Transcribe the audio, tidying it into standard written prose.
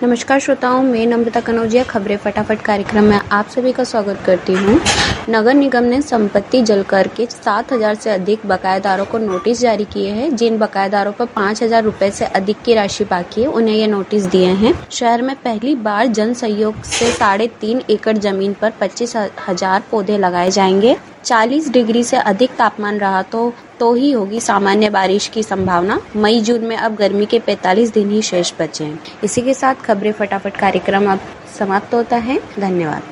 नमस्कार श्रोताओं, मैं नम्रता कनौजिया खबरें फटाफट कार्यक्रम में आप सभी का स्वागत करती हूँ। नगर निगम ने संपत्ति जल कर के 7,000 से अधिक बकायेदारों को नोटिस जारी किए हैं। जिन बकायेदारों पर 5,000 रुपए से अधिक की राशि बाकी है, उन्हें ये नोटिस दिए हैं। शहर में पहली बार जन सहयोग से 3.5 एकड़ जमीन पर 25,000 पौधे लगाए जाएंगे। 40 डिग्री से अधिक तापमान रहा तो ही होगी सामान्य बारिश की संभावना। मई जून में अब गर्मी के 45 दिन ही शेष बचे हैं। इसी के साथ खबरें फटाफट कार्यक्रम अब समाप्त होता है। धन्यवाद।